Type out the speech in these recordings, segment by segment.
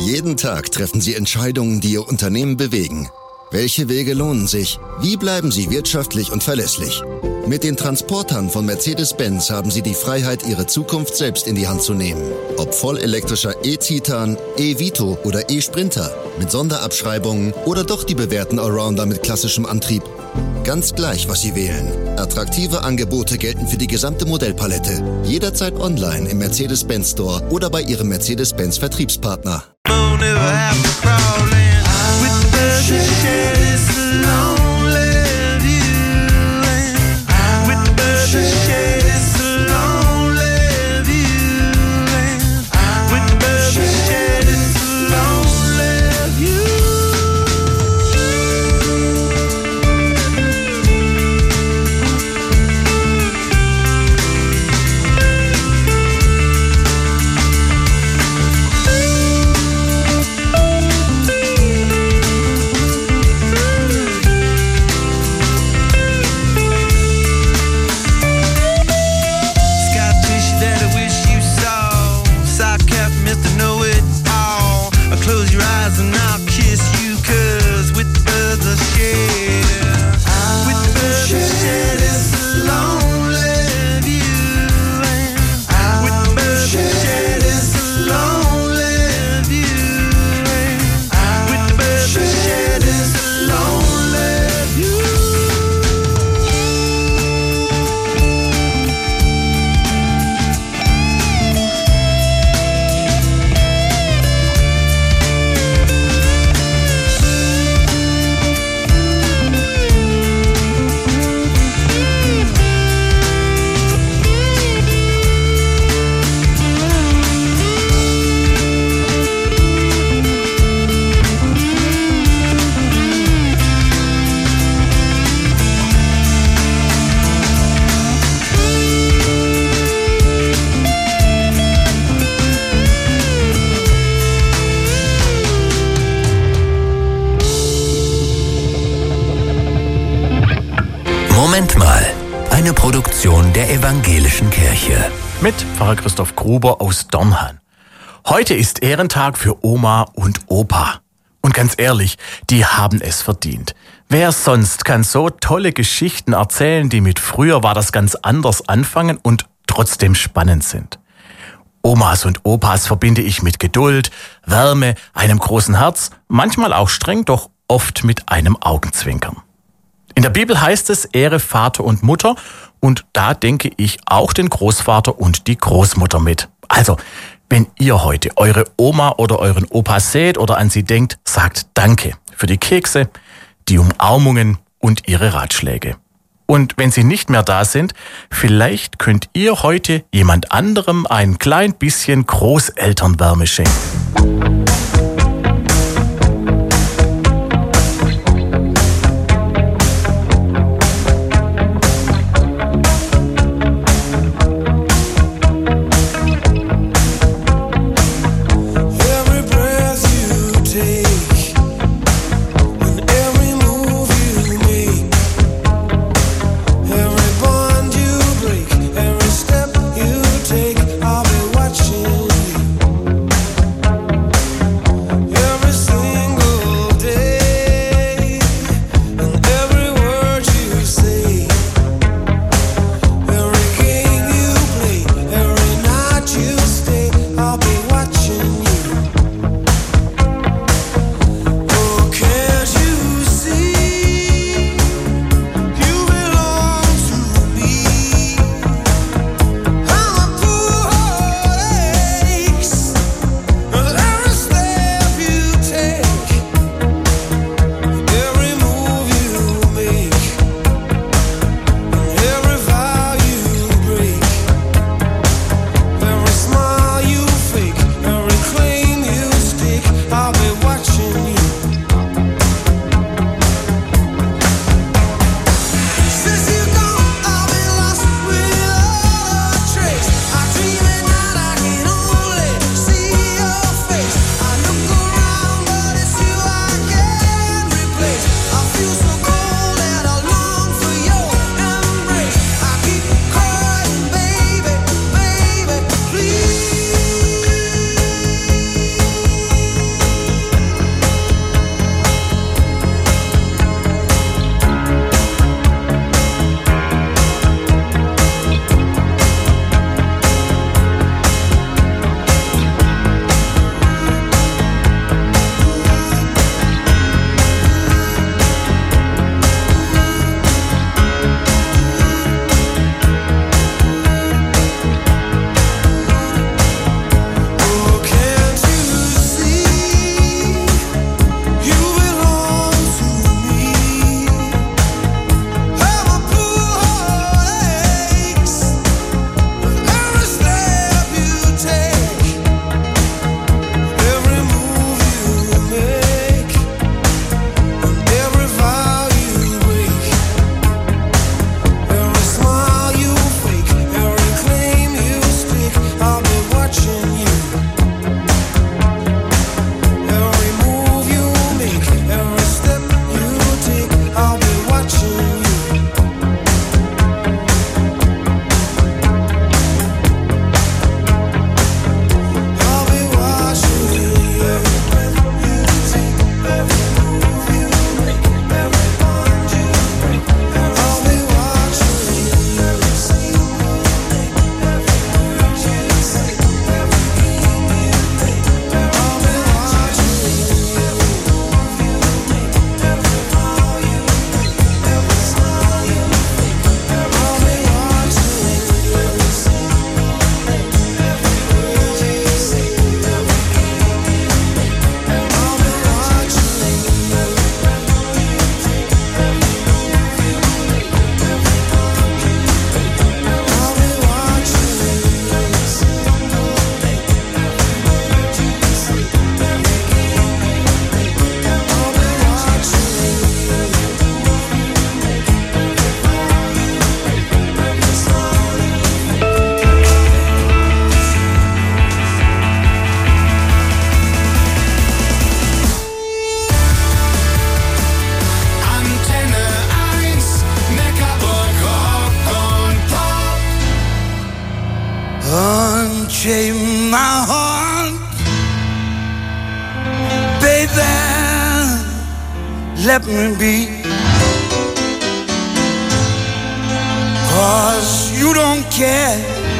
Jeden Tag treffen Sie Entscheidungen, die Ihr Unternehmen bewegen. Welche Wege lohnen sich? Wie bleiben Sie wirtschaftlich und verlässlich? Mit den Transportern von Mercedes-Benz haben Sie die Freiheit, Ihre Zukunft selbst in die Hand zu nehmen. Ob vollelektrischer E-Citan, E-Vito oder E-Sprinter, mit Sonderabschreibungen oder doch die bewährten Allrounder mit klassischem Antrieb. Ganz gleich, was Sie wählen. Attraktive Angebote gelten für die gesamte Modellpalette. Jederzeit online im Mercedes-Benz Store oder bei Ihrem Mercedes-Benz Vertriebspartner. Moment mal, eine Produktion der Evangelischen Kirche. Mit Pfarrer Christoph Gruber aus Dornhan. Heute ist Ehrentag für Oma und Opa. Und ganz ehrlich, die haben es verdient. Wer sonst kann so tolle Geschichten erzählen, die mit früher war das ganz anders anfangen und trotzdem spannend sind. Omas und Opas verbinde ich mit Geduld, Wärme, einem großen Herz, manchmal auch streng, doch oft mit einem Augenzwinkern. In der Bibel heißt es, ehre Vater und Mutter, und da denke ich auch den Großvater und die Großmutter mit. Also, wenn ihr heute eure Oma oder euren Opa seht oder an sie denkt, sagt Danke für die Kekse, die Umarmungen und ihre Ratschläge. Und wenn sie nicht mehr da sind, vielleicht könnt ihr heute jemand anderem ein klein bisschen Großelternwärme schenken. Watching you. let me be. 'Cause you don't care.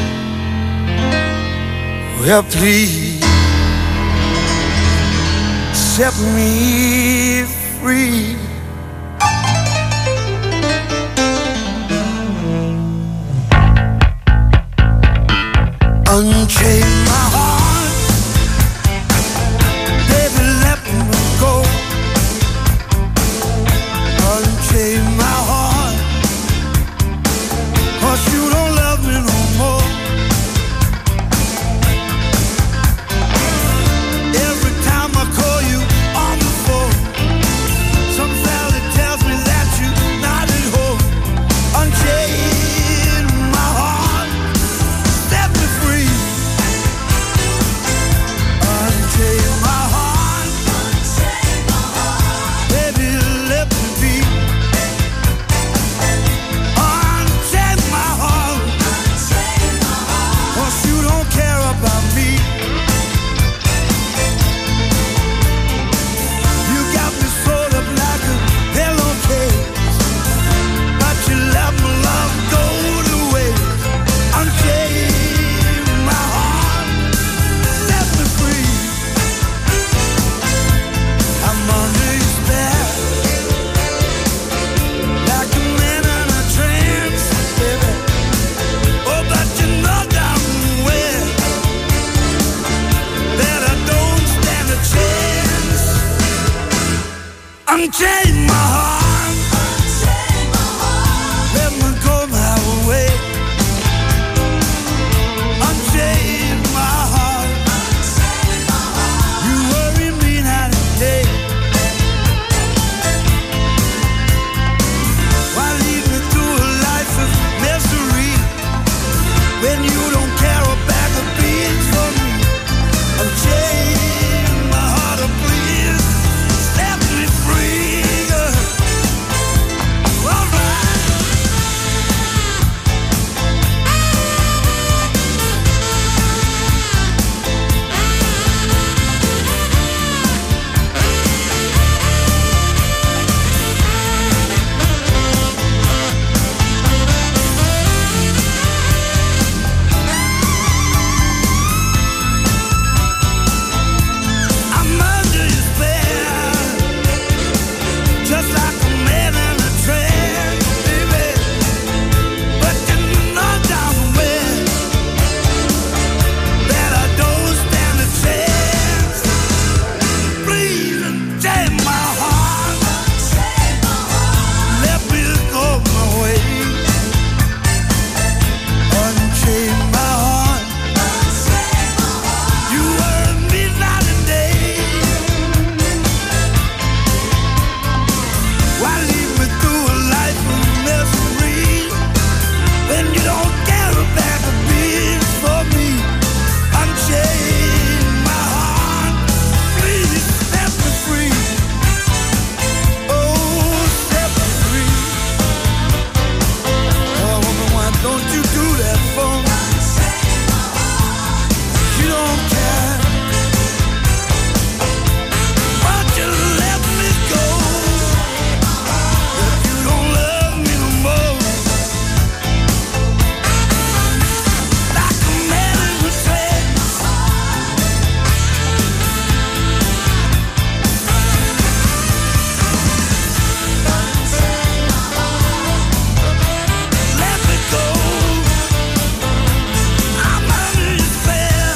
Well, please set me free. Unchain my heart, baby, let me go. Unchain my heart, 'cause you don't love me no more. Every time I call you on the phone, some fella tells me that you're not at home. Unchain my heart, set me free. Unchain my heart, baby, let me be. Unchain my heart, 'cause you don't care about me. You got me sewed up like a pillowcase, but you let my love go to waste. Unchain my heart, set me free. I'm under your spell, like a man in a trance, baby. Oh, but you know damn well that I don't stand a chance. Unchain my heart, let me go my way. Unchain my heart, you worry me night and day. Why lead me through a life of misery when you don't care a bag of beans for me? Unchain my heart, oh please, set me free. All right. I'm under your spell, just like a man in a trance, baby. But you know damn well that I don't stand a chance. Please unchain my heart, let me go my way. Unchain my heart, you worry me night and day. Why lead me through a life of misery when you don't care a bag of beans for me? Unchain my heart, please set me free. Oh, set me free. Oh, woman, why don't you do that for me? You don't care. Why'd you let me go? If you don't love me no more, like a man in a trance. Let me go. I'm under your spell,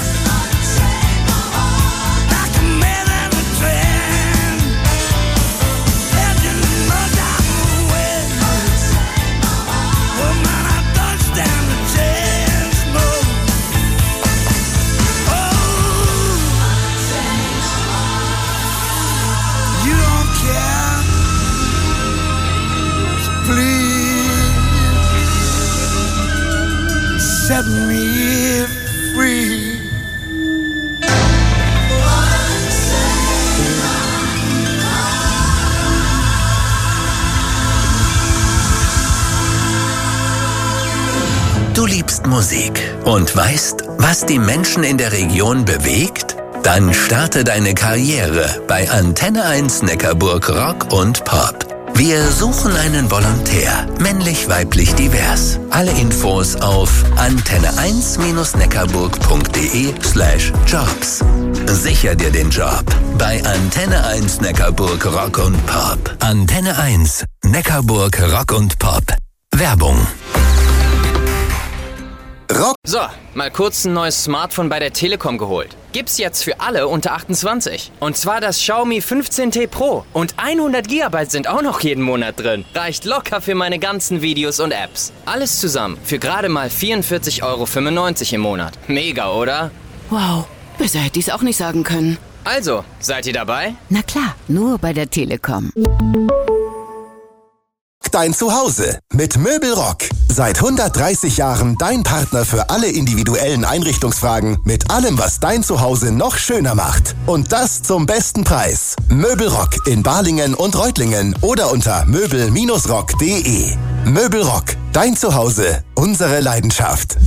like a man in a trance. And you know damn well, woman, I don't stand a chance, no. Oh, you don't care. So please set me free. Du liebst Musik und weißt, was die Menschen in der Region bewegt? Dann starte deine Karriere bei Antenne 1 Neckarburg Rock und Pop. Wir suchen einen Volontär, männlich-weiblich divers. Alle Infos auf antenne1-neckarburg.de/jobs. Sicher dir den Job bei Antenne 1 Neckarburg Rock und Pop. Antenne 1 Neckarburg Rock und Pop. Werbung. So, mal kurz ein neues Smartphone bei der Telekom geholt. Gibt's jetzt für alle unter 28. Und zwar das Xiaomi 15T Pro. Und 100 GB sind auch noch jeden Monat drin. Reicht locker für meine ganzen Videos und Apps. Alles zusammen für gerade mal 44,95 € im Monat. Mega, oder? Wow, besser hätte ich's auch nicht sagen können. Also, seid ihr dabei? Na klar, nur bei der Telekom. Dein Zuhause mit Möbelrock. Seit 130 Jahren dein Partner für alle individuellen Einrichtungsfragen mit allem, was dein Zuhause noch schöner macht. Und das zum besten Preis. Möbelrock in Balingen und Reutlingen oder unter möbel-rock.de. Möbelrock, dein Zuhause, unsere Leidenschaft.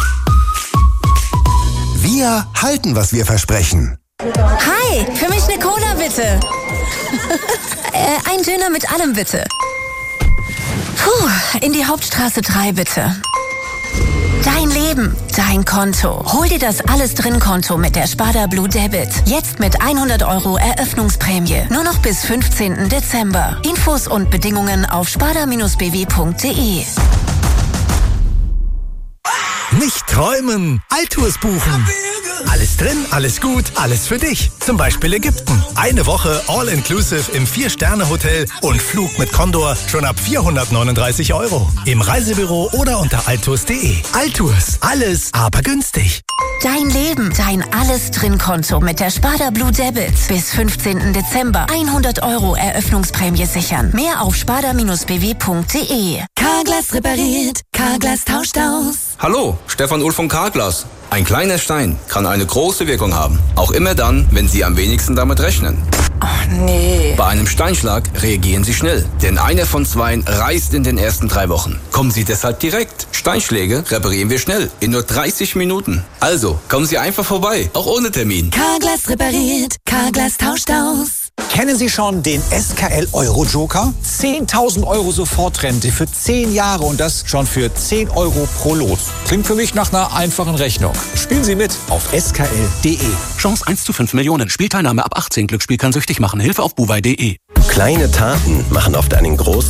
Wir halten, was wir versprechen. Hi, für mich eine Cola bitte. Ein Döner mit allem bitte. Puh, in die Hauptstraße 3 bitte. Dein Leben, dein Konto. Hol dir das Alles-Drin-Konto mit der Sparda Blue Debit. Jetzt mit 100 € Eröffnungsprämie. Nur noch bis 15. Dezember. Infos und Bedingungen auf sparda-bw.de. Nicht träumen, Altours buchen. Alles drin, alles gut, alles für dich. Zum Beispiel Ägypten. Eine Woche All-Inclusive im 4-Sterne-Hotel und Flug mit Condor schon ab 439 €. Im Reisebüro oder unter altours.de. Altours, alles, aber günstig. Dein Leben, dein Alles-Drin-Konto mit der Sparda Blue Debit. Bis 15. Dezember 100 € Eröffnungsprämie sichern. Mehr auf sparda-bw.de. Carglass repariert, Carglass tauscht aus. Hallo, Stefan Ulf von Carglass. Ein kleiner Stein kann eine große Wirkung haben. Auch immer dann, wenn Sie am wenigsten damit rechnen. Oh nee. Bei einem Steinschlag reagieren Sie schnell, denn einer von zwei reißt in den ersten 3 Wochen. Kommen Sie deshalb direkt. Steinschläge reparieren wir schnell, in nur 30 Minuten. Also, kommen Sie einfach vorbei, auch ohne Termin. Carglass repariert, Carglass tauscht aus. Kennen Sie schon den SKL Euro Joker? 10.000 € Sofortrente für 10 Jahre und das schon für 10 € pro Lot. Klingt für mich nach einer einfachen Rechnung. Spielen Sie mit auf skl.de. Chance 1 zu 5 Millionen. Spielteilnahme ab 18. Glücksspiel kann süchtig machen. Hilfe auf buwei.de. Kleine Taten machen oft einen großen